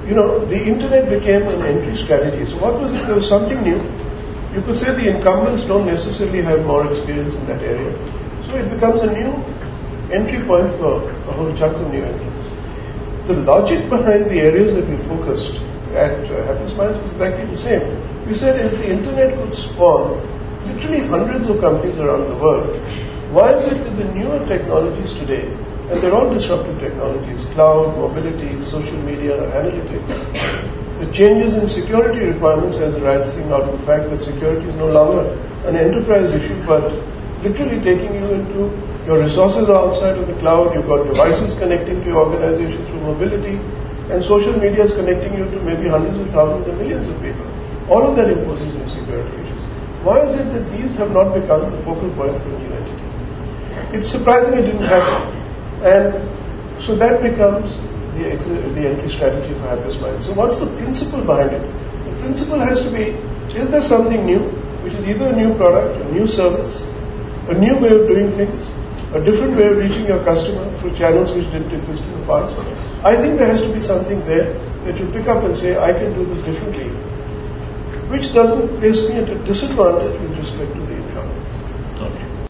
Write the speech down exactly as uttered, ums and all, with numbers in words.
you know, the internet became an entry strategy. So what was it? There was something new. You could say the incumbents don't necessarily have more experience in that area. So it becomes a new entry point for a whole chunk of new entrants. The logic behind the areas that we focused at uh, Happiest Minds was exactly the same. We said if the internet could spawn literally hundreds of companies around the world, why is it that the newer technologies today, and they're all disruptive technologies, cloud, mobility, social media, analytics, the changes in security requirements as arising out of the fact that security is no longer an enterprise issue, but literally taking you into your resources are outside of the cloud, you've got devices connecting to your organization through mobility, and social media is connecting you to maybe hundreds of thousands and millions of people. All of that imposes new security issues. Why is it that these have not become the focal point for a new entity? It's surprising it didn't happen. And so that becomes the, exit, the entry strategy for Happiest Minds. So what's the principle behind it? The principle has to be, is there something new, which is either a new product, a new service, a new way of doing things, a different way of reaching your customer through channels which didn't exist in the past? I think there has to be something there that you pick up and say, I can do this differently, which doesn't place me at a disadvantage with respect to the